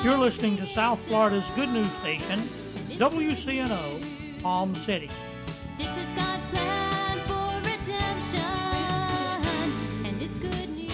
You're listening to South Florida's good news station, WCNO, Palm City. This is God's plan for redemption, and it's good news.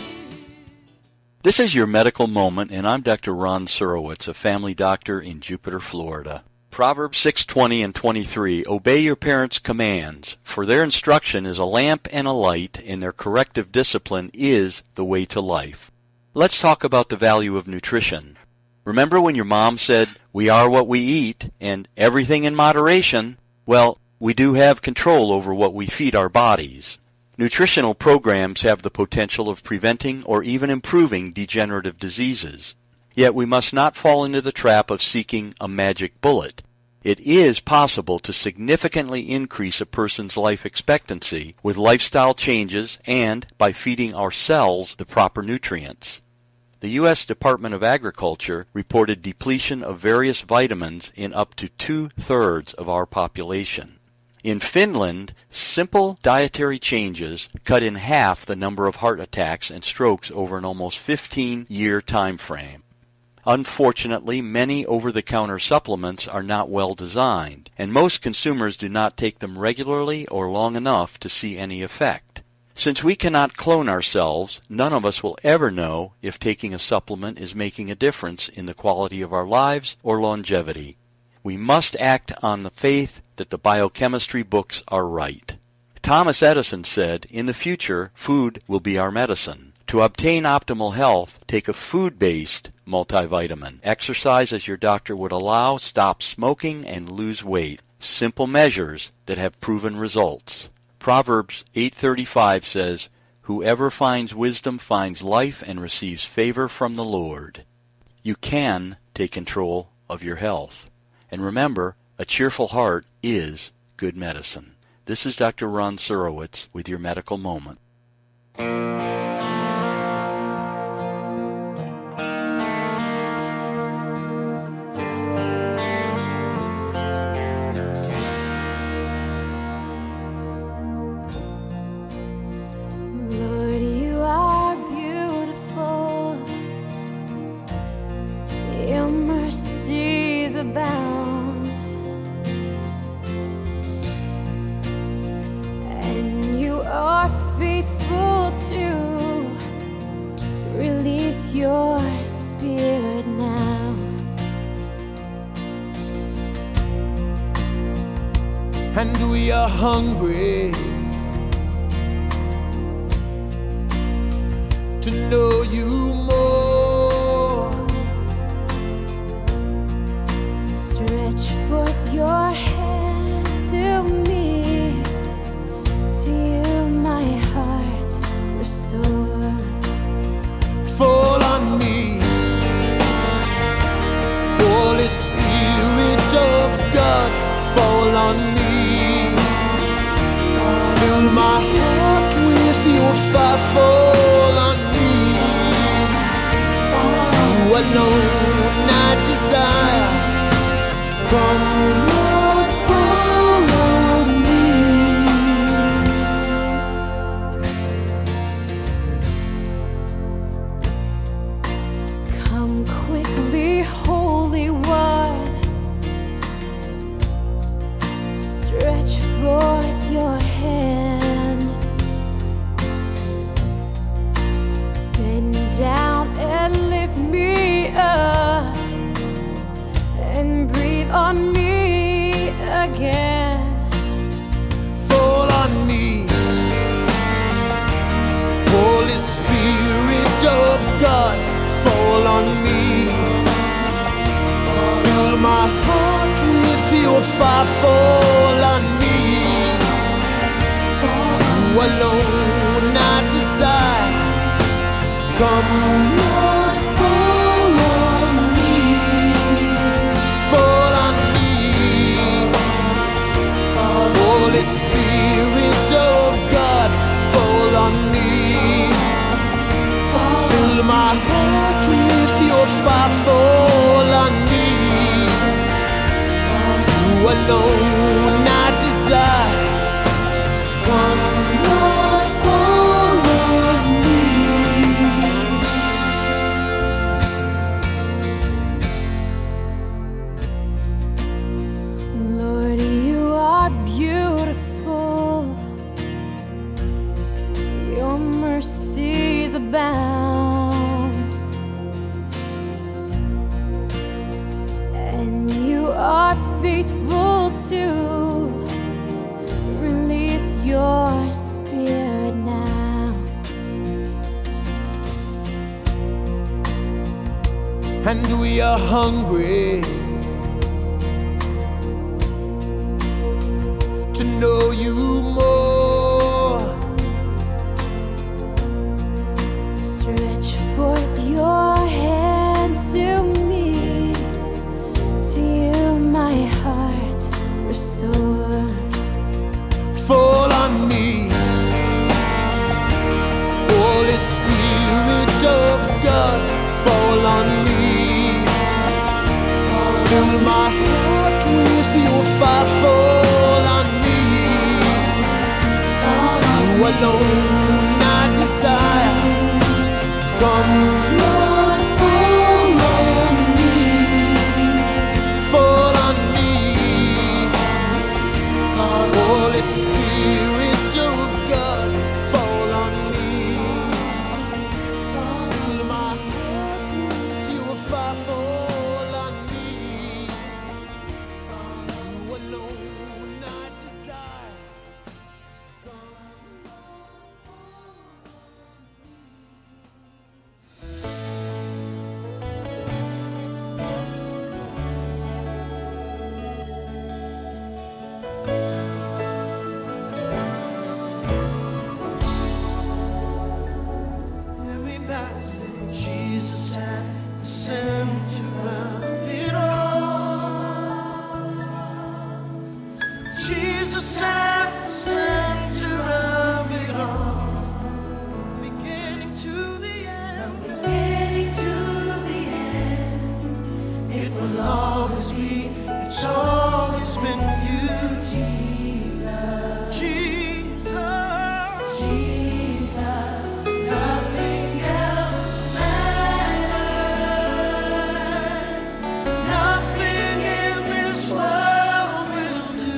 This is your medical moment, and I'm Dr. Ron Surowitz, a family doctor in Jupiter, Florida. Proverbs 6:20 and 23, obey your parents' commands, for their instruction is a lamp and a light, and their corrective discipline is the way to life. Let's talk about the value of nutrition. Remember when your mom said, we are what we eat, and everything in moderation? Well, we do have control over what we feed our bodies. Nutritional programs have the potential of preventing or even improving degenerative diseases. Yet we must not fall into the trap of seeking a magic bullet. It is possible to significantly increase a person's life expectancy with lifestyle changes and by feeding our cells the proper nutrients. The U.S. Department of Agriculture reported depletion of various vitamins in up to 2/3 of our population. In Finland, simple dietary changes cut in half the number of heart attacks and strokes over an almost 15-year time frame. Unfortunately, many over-the-counter supplements are not well designed, and most consumers do not take them regularly or long enough to see any effect. Since we cannot clone ourselves, none of us will ever know if taking a supplement is making a difference in the quality of our lives or longevity. We must act on the faith that the biochemistry books are right. Thomas Edison said, in the future, food will be our medicine. To obtain optimal health, take a food-based multivitamin. Exercise as your doctor would allow, stop smoking, and lose weight. Simple measures that have proven results. Proverbs 8:35 says, whoever finds wisdom finds life and receives favor from the Lord. You can take control of your health. And remember, a cheerful heart is good medicine. This is Dr. Ron Surowitz with your medical moment. Abound, and you are faithful to release your spirit now. And we are hungry to know you more. Stretch forth your hand to me, to you my heart restore. Fall on me, Holy Spirit of God, fall on me. Fill my heart with your fire, fall on me. You alone I desire. Come, Lord, fall on me. Come quickly, Holy One. Stretch forth your hand. Bend down and lift me up. And breathe on me again. Fall on me, Holy Spirit of God, fall on me. Fill my heart with your fire, fall on me. You alone I desire. Come, Lord, fall on me. Fall on me, Holy Spirit of God, fall on me. Fill my heart with your fire, fall on me. You alone I desire. Come, Lord, fall on me. faithful to release your spirit now. And we are hungry to know you more. Stretch forth your hand to me, to you my heart restore. Fall on me, Holy Spirit of God, fall on me. Fill my heart with your fire, fall on me. You alone I desire. Come, Lord, fall on me. fall on me. Holy Spirit of God, fall on me. Fill my heart with your fire, fall on me. You alone I desire. Everybody say Jesus at the center of it all. Jesus at the center of it all. From beginning to the end. It will always be. It's always been you, Jesus. Jesus. Nothing else matters. Nothing in this world will do.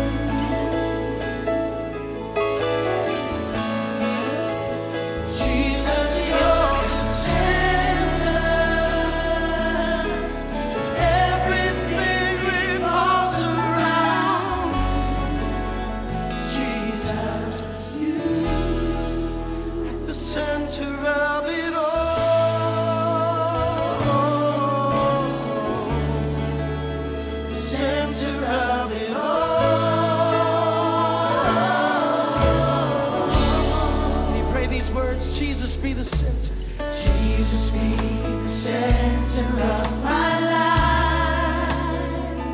Jesus, you're the center. Everything revolves around Jesus, you at the center of it all. The center of it all. Can you pray these words? Jesus, be the center. Jesus, be the center of my life.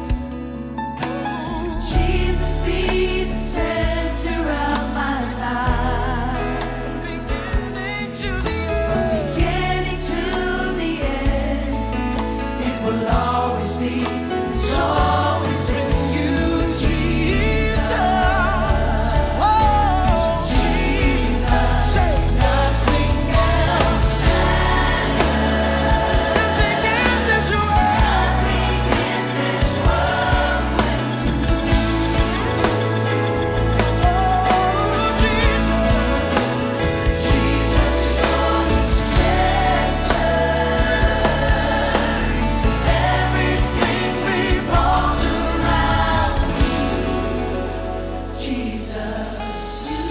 Jesus, be the center of my life. Beginning to the From end. beginning to the end, it will always be. It's always been you, Jesus. Oh, Jesus, say nothing else nothing in this world. nothing in this world. Oh, Jesus. Jesus, you're the center. Everything revolves around you. Jesus,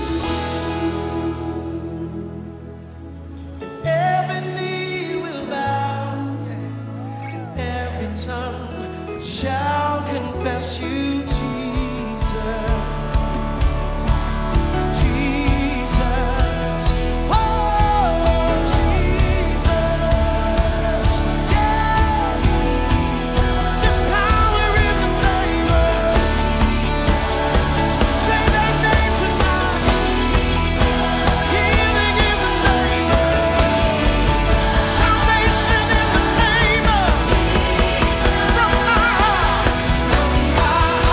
Every knee will bow, every tongue shall confess you, Jesus. Jesus. Oh, Jesus. Yeah. There's power in the name of. Say that name tonight. Healing in the name of. Salvation in the name of. From my heart,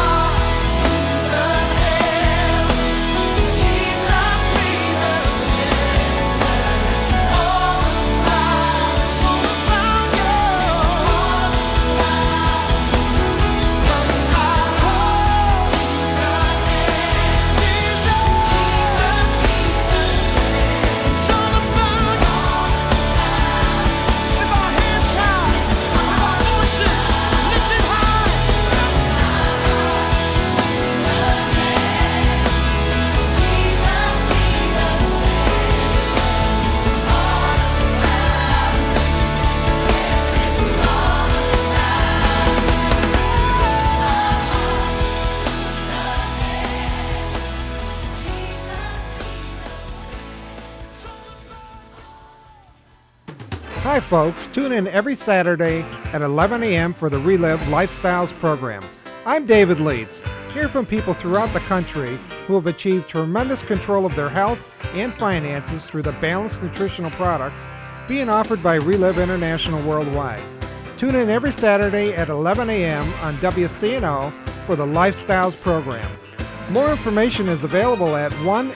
Hi folks, tune in every Saturday at 11 a.m. for the Relive Lifestyles program. I'm David Leeds. Hear from people throughout the country who have achieved tremendous control of their health and finances through the balanced nutritional products being offered by Relive International Worldwide. Tune in every Saturday at 11 a.m. on WCNO for the Lifestyles program. More information is available at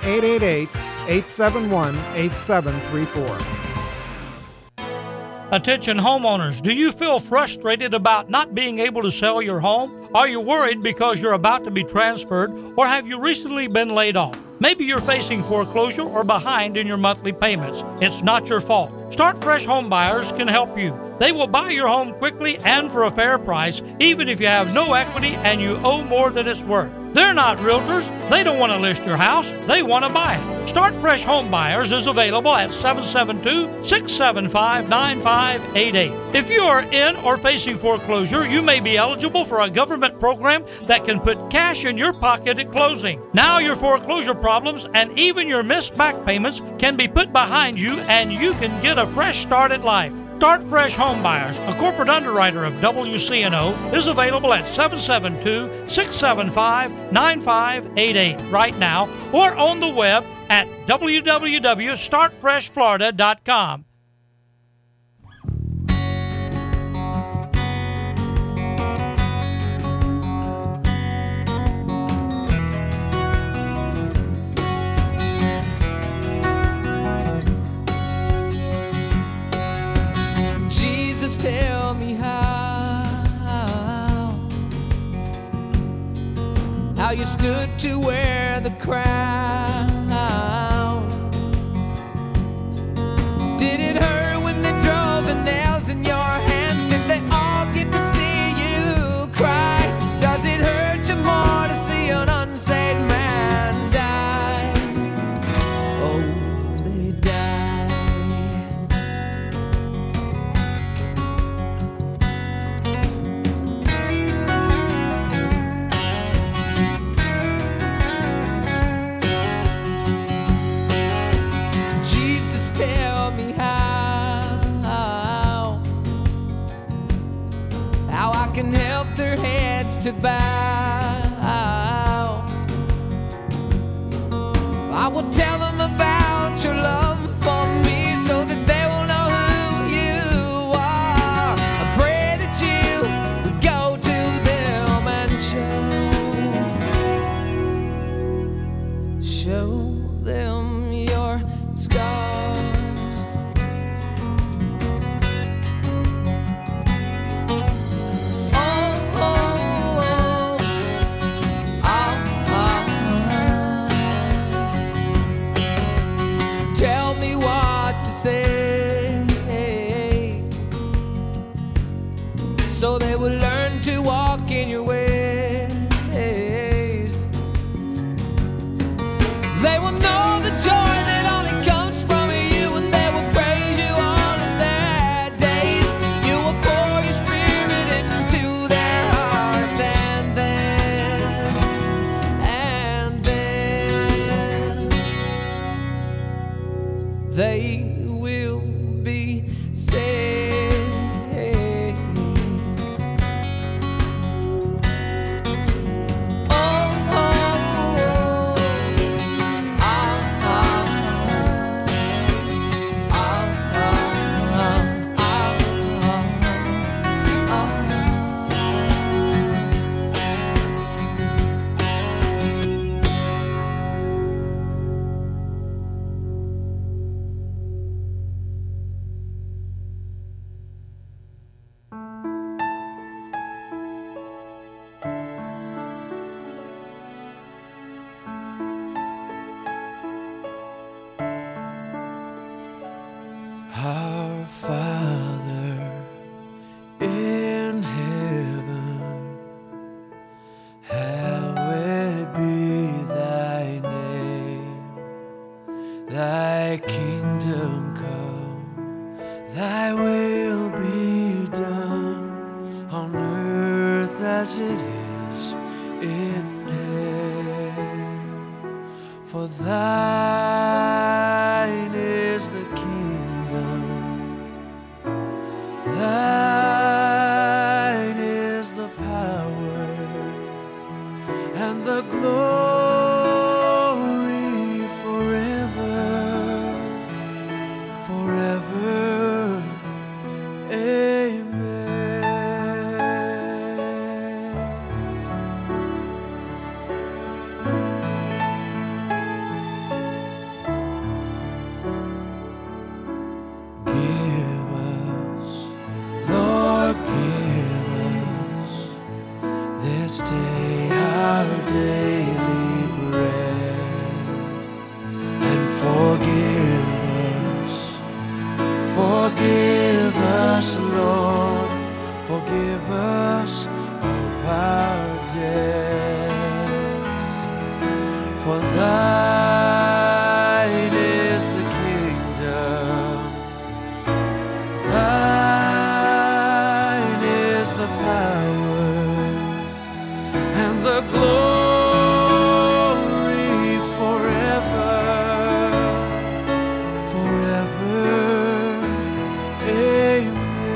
1-888-871-8734. Attention homeowners, do you feel frustrated about not being able to sell your home? Are you worried because you're about to be transferred, or have you recently been laid off? Maybe you're facing foreclosure or behind in your monthly payments. It's not your fault. Start Fresh Home Buyers can help you. They will buy your home quickly and for a fair price, even if you have no equity and you owe more than it's worth. They're not realtors. They don't want to list your house. They want to buy it. Start Fresh Home Buyers is available at 772-675-9588. If you are in or facing foreclosure, you may be eligible for a government program that can put cash in your pocket at closing. Now your foreclosure problems and even your missed back payments can be put behind you, and you can get a fresh start at life. Start Fresh Home Buyers, a corporate underwriter of WCNO, is available at 772-675-9588 right now, or on the web at www.startfreshflorida.com. Jesus, tell me how you stood to wear the crown. Did it hurt when they drove the nails in your hands? Did they all get to see you cry? Does it hurt you more to see an unsaved man die? Oh, they died. Jesus, tell me how I can help their heads to bow. I will tell them about your love for me so that they will know who you are. I pray that you would go to them and show them your scars. Tell me what to say so they will learn to walk in your ways. They will know the joy that only comes from you, and they will praise you all of their days. You will pour your spirit into their hearts, and then they will be saved. Oh, oh, oh. Our Father in heaven, hallowed be thy name. Thy kingdom come, thy will be done on earth as it is in heaven. For thine is the kingdom and the glory forever, forever. Amen. Give us, Lord, give us this day our daily bread, and forgive us, Lord, forgive us of our debts, for thine is the kingdom, thine is the power, and the glory forever, forever. Amen.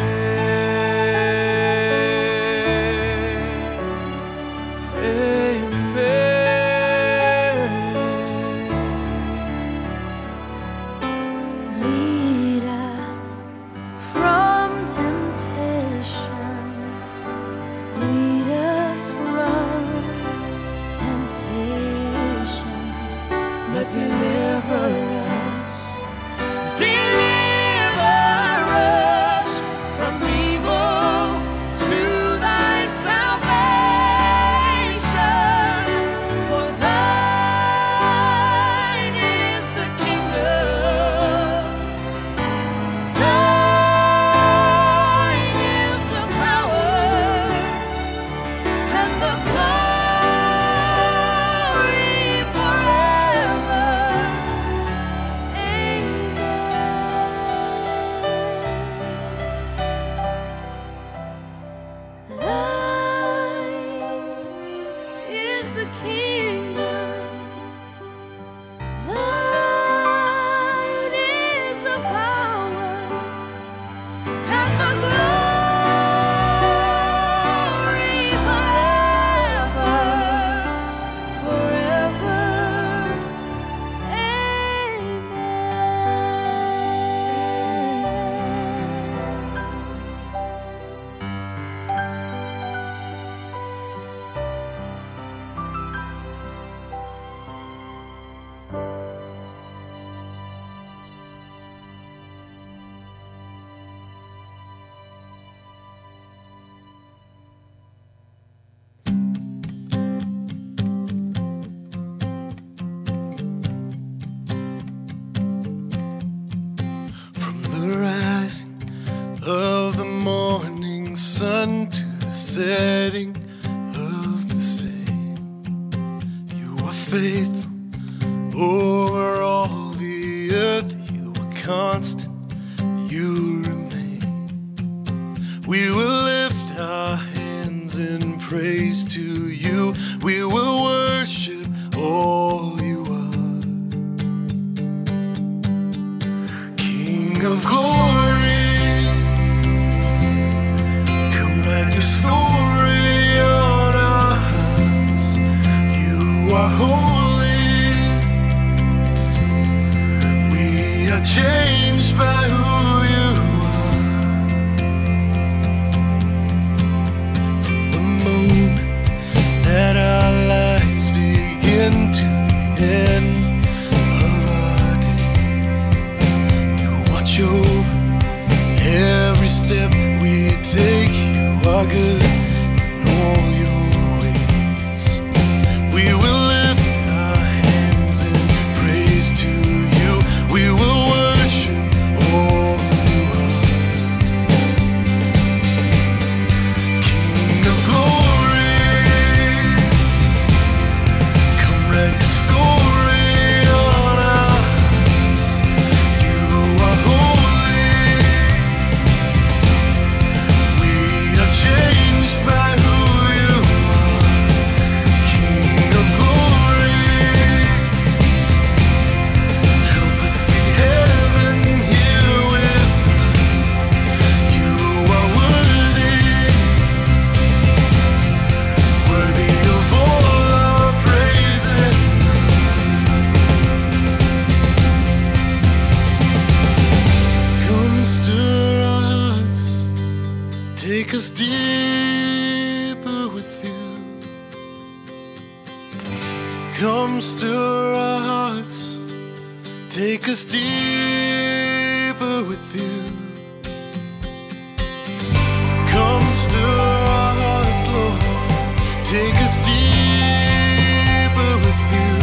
Amen. Lead us from temptation. Lead us from temptation. But deliver us. Deliver us from evil through thy salvation. For thine is the kingdom, thine is the power, and the glory forever. Thine is the kingdom, thine is the power, and the glory forever, forever. From the rising of the morning sun to the setting of the same, you are faithful over all the earth. You are constant, you remain. We will lift our hands in praise to you. We will worship all you are. King of glory, come write your story on our hearts. You are holy, we are changed by who you are. From the moment that our lives begin to the end of our days, you watch over every step we take. You are good in all your ways. We will lift Come stir our hearts, take us deeper with you. Come stir our hearts, Lord, take us deeper with you.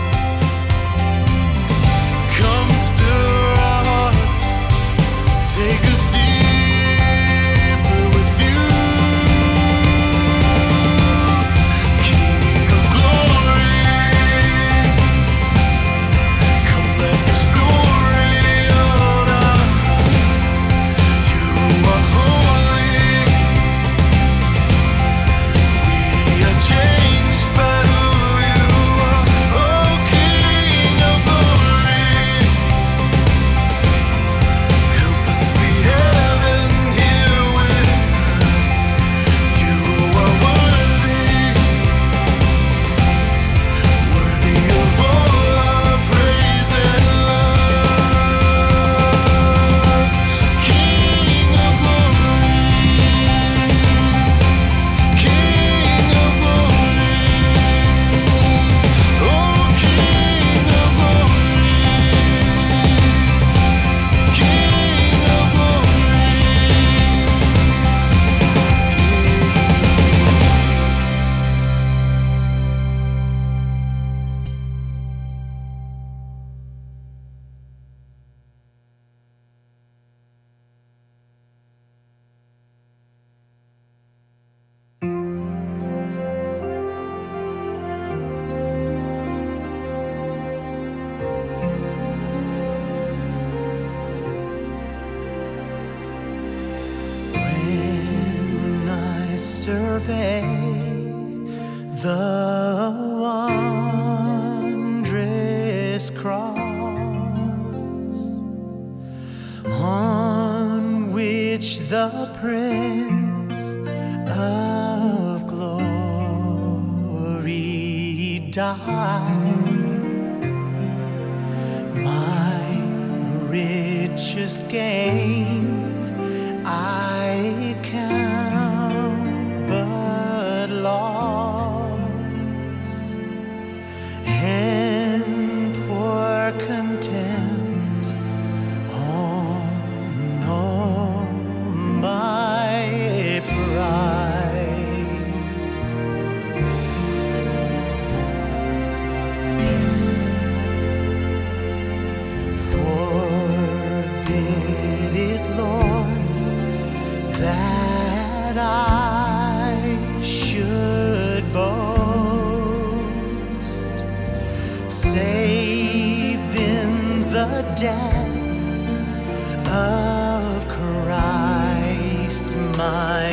Come stir our hearts, take us deeper with you. King of glory, come let the story on our hearts. You are holy, we are changed by who you are. Oh, King of glory, help us see heaven here with us. You are worthy, worthy of all our praise and love. King of glory, King of glory, oh, King of glory, King of glory. When I survey the wondrous cross on which the Prince of Glory died, my richest gain I count but loss, and pour content on all my pride. Forbid it, Lord, that I should boast, save in the death of Christ my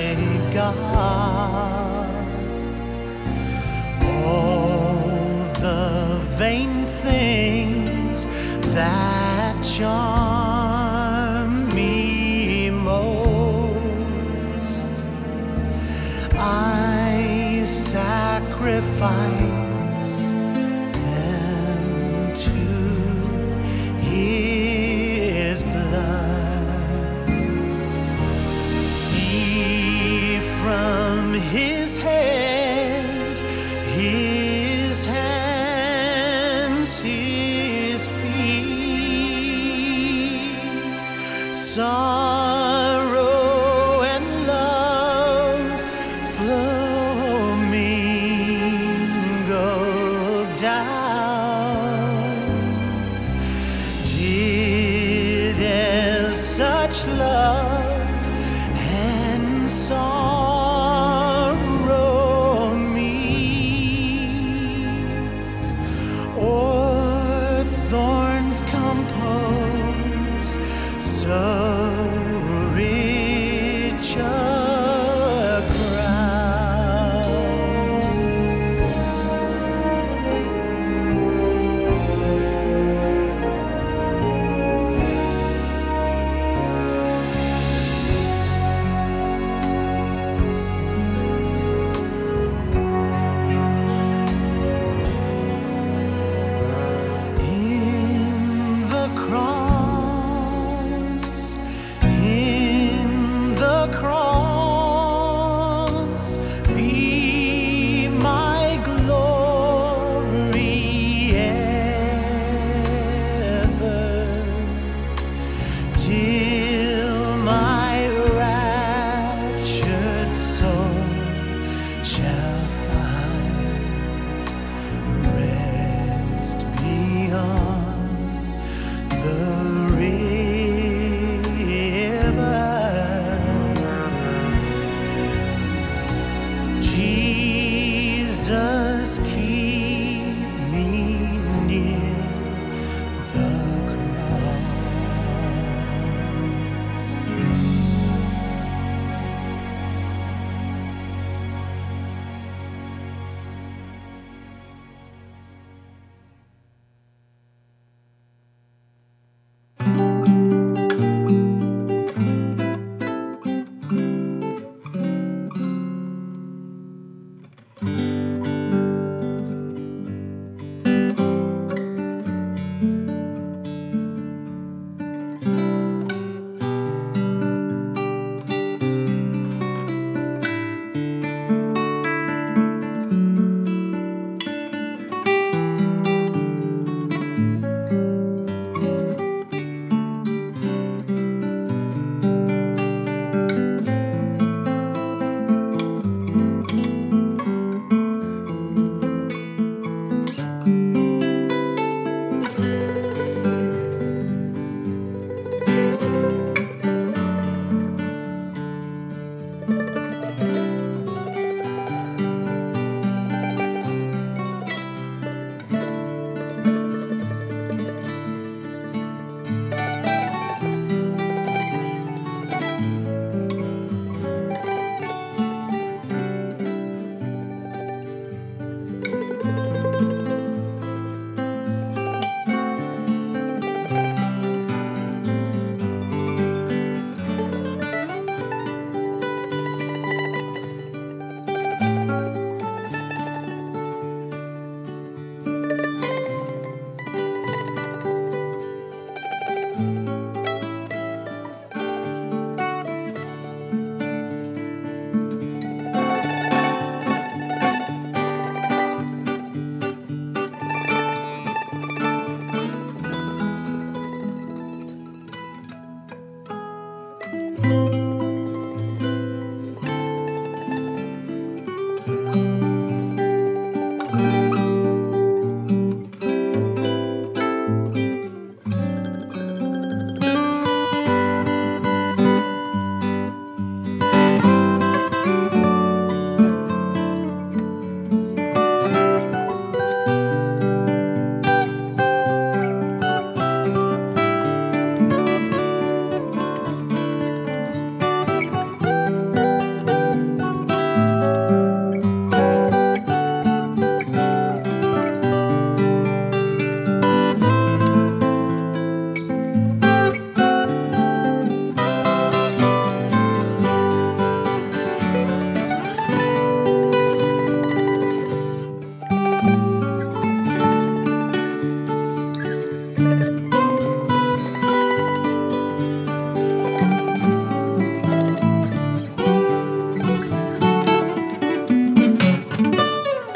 God. All the vain things that charm me most, I sacrifice them to His blood. See from His head, His hands, His feet, sorrow and love flow mingled down. Did as such love